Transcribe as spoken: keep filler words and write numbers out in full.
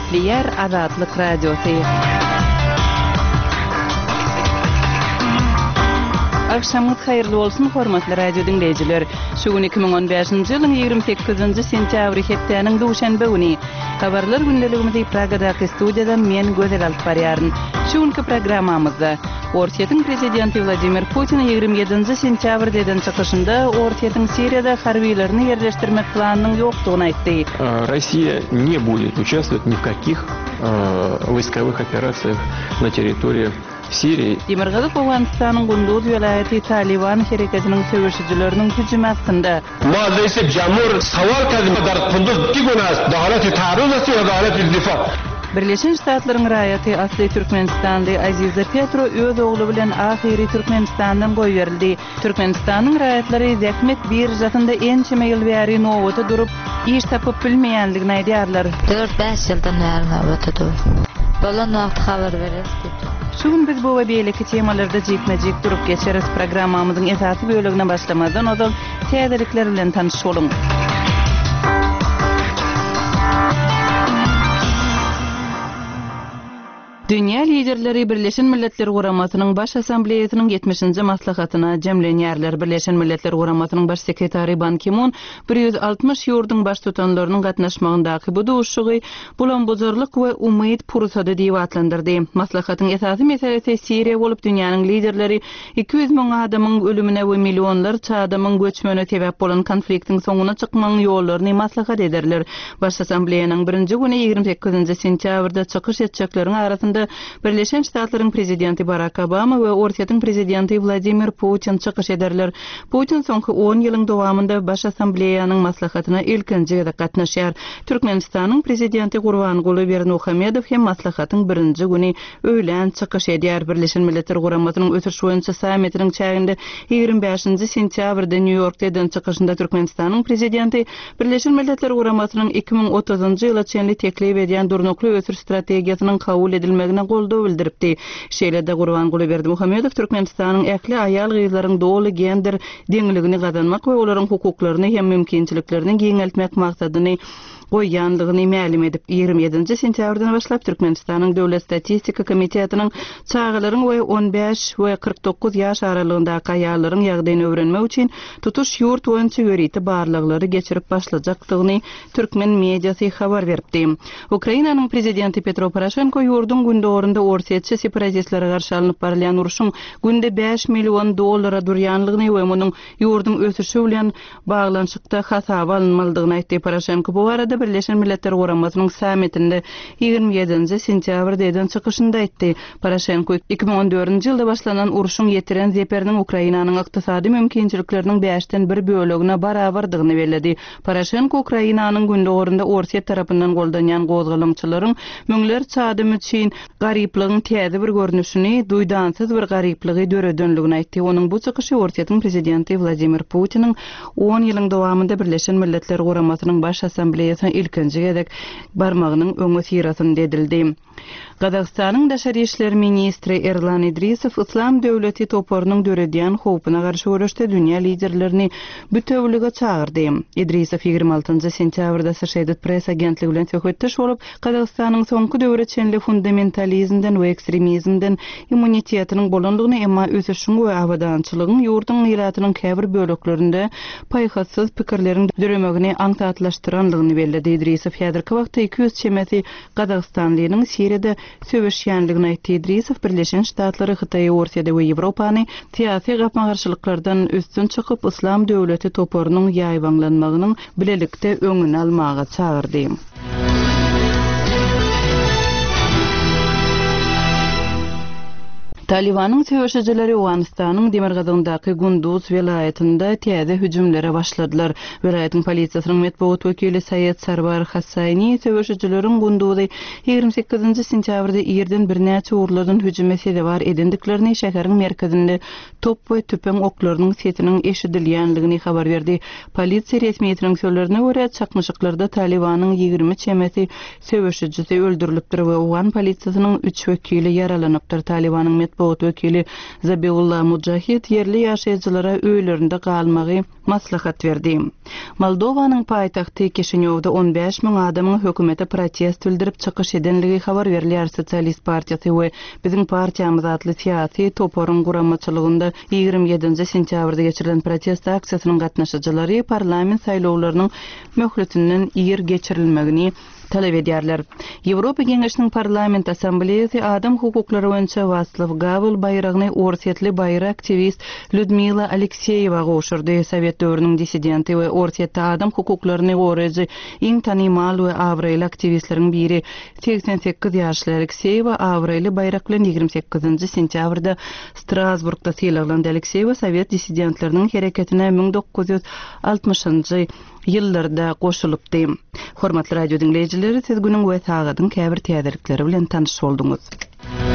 Eşitliyer Azatlyk Radiosu. Akşamınız hayırlı olsun hormatly radio dinleyijiler. Şu gün iki bin on beşinji ýylyň ýygrimi sekizinji sentýabry hepdeniň duşanbe güni. Habarlar gündeligimizi Pragadaky studiýadan men Gözel alyp barýaryn. Şu günkü programmamyzda Ortiýatyň prezidenti Vladimir Putin ýygrimi ýedinji sentýabr eden çykyşynda Ortiýatyň Siriýada harbiýlerini ýerleşdirmek planynyň ýokdugyny aýtdy. Россия не будет участвовать ни в каких э, войсковых операциях на территории Siriýa. Demirgazyk Awganystanyň Gunduz welaýaty Taliban hereketiniň söwüşçileriniň hüjümi astynda. Ma'zesi jamhur sawal kazma dar Gunduz iki günas dahalat-ı taarruz ve dahalat-ı difa. Birleşen Ştatlaryň raýaty Asly Türkmenistanda Aziza Petro öz ogly bilen ahyry Türkmenistandan goý berildi. Türkmenistanyň raýatlary Zäkmet bir zatynda ençeme ýyl bäri nowata durup iş tapyp bilmeýänligini aýdýarlar. dört beş ýyldan bäri nowata durup. Bolan wagt habar bererdi. Şu gün biz bu we beýleki temalarda jekmejek durup geçeriz. Programmamyzyň esasy bölügine başlamadan odan täzelikler bilen tanışalım. Dünya liderleri Birleşen Milletler Guramatynyň baş assambleýasynyň yetmişinji maslahatyna jemlenýärler. Birleşen Milletler Guramatynyň baş sekretary Ban Ki-moon bir ýüz altmış ýurdun baş tutanlarynyň gatnaşmagyndaky bu duşugy bulanbozarlyk we umyt pursady diýip atlandyrdy. Maslahatyň esasy meselesi Siriýa bolup dünýäniň liderleri iki yüz miň adamyň ölümine we millionlarça adamyň göçmegine sebäp bolan konfliktiň soňuna çykmagyň ýollaryny maslahat ederler. Baş assambleýanyň birinji güni ýygrimi sekizinji sentýabrda çykyş etjekleriniň arasynda Birleşen Ştatlaryň prezidenti Barack Obama we Ortiýatyň prezidenti Vladimir Putin çykyş ederler. Putin soňky on ýylyň dowamında baş assambleýanyň maslahatyna ilkinji ýerde gatnaşýar. Türkmenistanyň prezidenti Gurbanguly Berdimuhamedow hem maslahatyň birinji güni öýlen çykyş edýär. Birleşen Milletler Guramatynyň ötüş boýunça sammitiniň çäginde ýygrimi beşinji sentýabrda New Yorkda eden çykyşynda Türkmenistanyň prezidenti Birleşen Milletler Guramatynyň iki bin otuzynjy ýyla çenli teklip edýän durnukly ötüş strategiýasynyň kabul edilmegine goldaw bildiripdi. Şeýlede Gurbanguly Berdimuhamedow Türkmenistanyň ähli aýal gyzlaryň doly gender deňligini gazanmak we olaryň hukuklaryny hem mümkinçiliklerini giňeltmek maksadyny goýýandygyny ma'lum edip ýygrimi ýedinji sentýabrdan başlap Türkmenistanyň Döwlet Statistika Komitetining çağalaryň we on beş we kırk dokuz ýaş aralygyndaky aýallaryň ýagdaýyny öwrenmek üçin tutuş ýurt boýunça ýöriti barlyklary geçirip başlajakdygyny türkmen mediasy habar berdi. Ukrainanyň prezidenti Petro Poroshenko ýurdun gündorunda Ortiýaçy separatistlerge garşy alınıp barýan uruşyň günde beş million dollara durýanlygyny we munyň ýurdun ösüşi bilen baglanşykda hasaba alınmalydygyny aýtdy. Poroshenko bu arada Birleşen Milletler Guramatynyň sammitinde ýygrimi ýedinji sentýabrda eden çykyşynda aýtdy. Poroshenko iki bin on dördünji ýylda başlanan uruşyň ýetiren zeperiniň Ukrainanyň ykdysady mümkinçilikleriniň beşden bir bölegine barabardygyny bellädi. Poroshenko Ukrainanyň gündorunda Ortiýa tarapyndan goldanýan gozgalamçylaryň müňlerçe adam üçin garyplygyň täze bir görnüşini, duýdansyz bir garyplygy döredönligini aýtdy. Onuň bu çykyşy Ortiýatyň prezidenti Vladimir Putiniň on ýylyň dowamında Birleşen Milletler Guramatynyň baş assambleýasyna ilkinji gedek barmagynyň öňe sirasyny dedildi. Gazagstanyň daşary işler ministri Erlan Idrisow İslam döwleti toporunyň döredýän howpuna garşy görüşde dünýä liderlerini bütewlige çağırdy. Idrisow ýygrimi altynjy sentýabrda Associated Press agentligi bilen söhbetdeş bolup, Gazagstanyň soňky döwre çenli fundamentalizmden we ekstremizmden immunitetiniň bolanlygyny emma ösüşiň we abadançylygyň ýurdun ýylatynyň käbir böleklerinde paýhatsız pikirleriň döremegini aňtatlaşdyranlygyny bellädi. Idrisow häzirki wagtda iki yüz çemeti Gazagstanlynyň Siriýada söwüşýänligini aýtdy. Idrisow Birleşen Ştatlary Hytaýy, Ortiýada we Ýewropany tiýasy gapmagarçylyklardan üstün çykyp İslam döwleti toporunyň ýaýbanlanmagynyň bilelikde öňüni almaga çağırdy. Talibanyň söwüşçileri Awganystanyň Demirgazyndaky Gunduz welaýatynda täze hüjümlere başladylar. Welaýatyň polisiýasynyň medeniýet wekili Sayyid Sarwar Hassani söwüşçileriň Gunduzda ýygrimi sekizinji sentýabrda ýerden bir näçe urlardan hüjüm edýär edendiklerini şäheriň merkezinde top we tüpeň oklarynyň setiniň eşidilýänligini habar berdi. Polisiýa resmiýetiniň sözlerine görä çakmyşyklarda Talibanyň ýygrimi çemeti söwüşçisi öldürilipdir we Awgan polisiýasynyň üç wekili yaralanypdyr. Talibanyň matbuat wekili Zabiullah Mujahid yerli ýaşaýjylara öýlerinde galmagy maslahat berdi. Moldowanyň paýtagty Kišiňowda on beş miň adamyň hökümete protest bildirip çykyş edenligi habar berilýär. Sosialist partiýasy we biziň partiýamyz atly siýasy toporun guramaçylygynda ýygrimi ýedinji sentýabrda geçirilen protest aksiýasynyň gatnaşyjylary parlament saýlawlarynyň möhletinden ýer geçirilmegini talep edýärler. Ýewropa Geňeşiniň parlament assambleýasy adam hukuklary boýunça Václav Havel bayragyny Orsetli bayrak aktivist Lyudmila Alekseýewa goşurdy. Sowet döwrüniň dissidenti we Orsetde adam hukuklaryny goraýjy iň tanymal we awraýly aktivistleriň biri seksen sekiz ýaşly Alekseýewa awraýly bayrak bilen ýygrimi sekizinji sentýabrda Strasburgda syýlalandy. Alekseýewa Sowet dissidentleriniň hereketine ming dokuz ýüz altymyşynjy ýyllarda goşulypdy. Hormatly radio dinleýijileri, siz günüň we sagatyň käbir täzelikleri bilen tanyş bolduňyz.